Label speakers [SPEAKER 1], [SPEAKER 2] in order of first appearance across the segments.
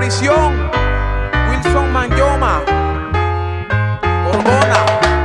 [SPEAKER 1] prisión, Wilson Manyoma, Borbona.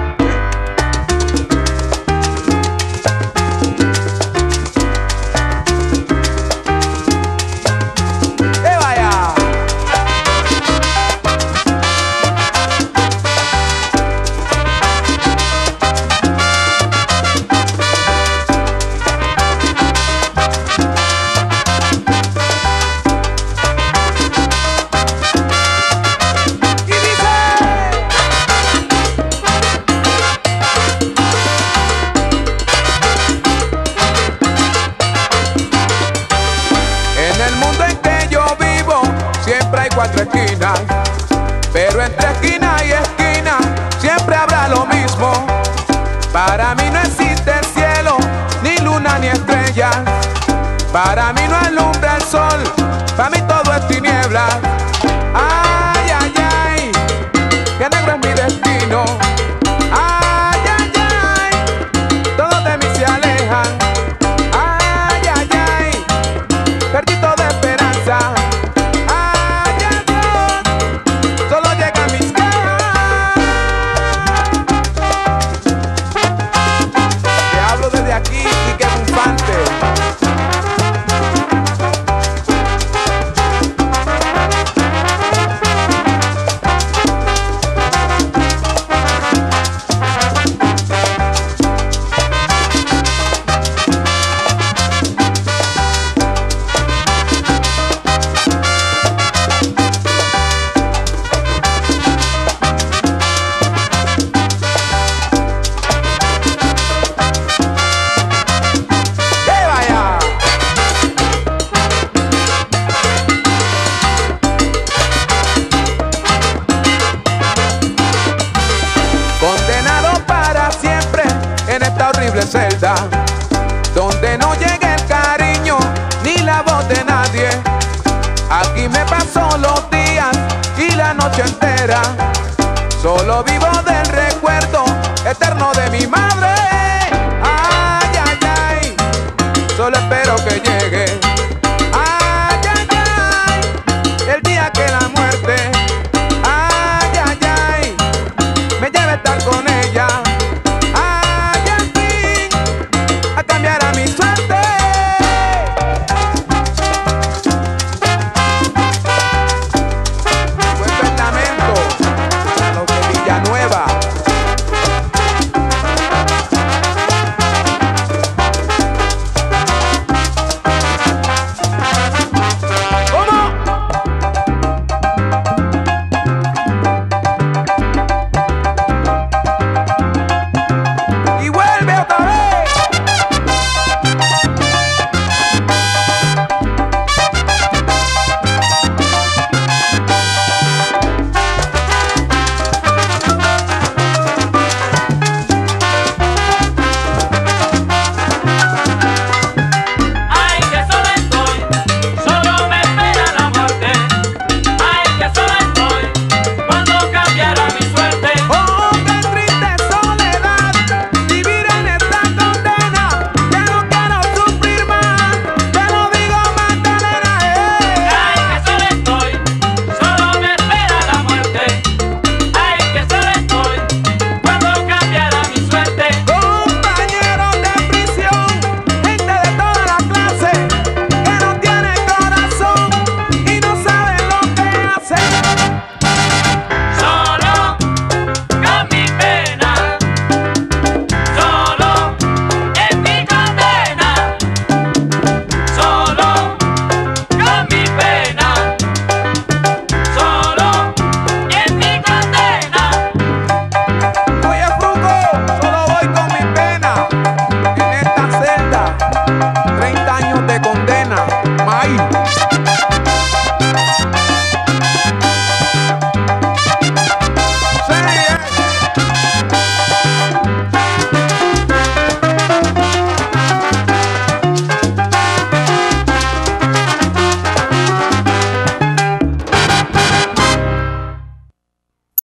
[SPEAKER 2] Cuatro esquinas, pero entre esquina y esquina siempre habrá lo mismo. Para mí no existe el cielo, ni luna ni estrellas. Para mí no alumbra el sol, para mí todo es tiniebla. Ay, ay, ay, que negro es mi destino. Ay, ay, ay, todos de mí se alejan. Ay, ay, ay, perdí toda esperanza. Celda, donde no llega el cariño ni la voz de nadie. Aquí me paso los días y la noche entera, solo vivo del recuerdo eterno de mi madre. Ay, ay, ay, solo espero que llegue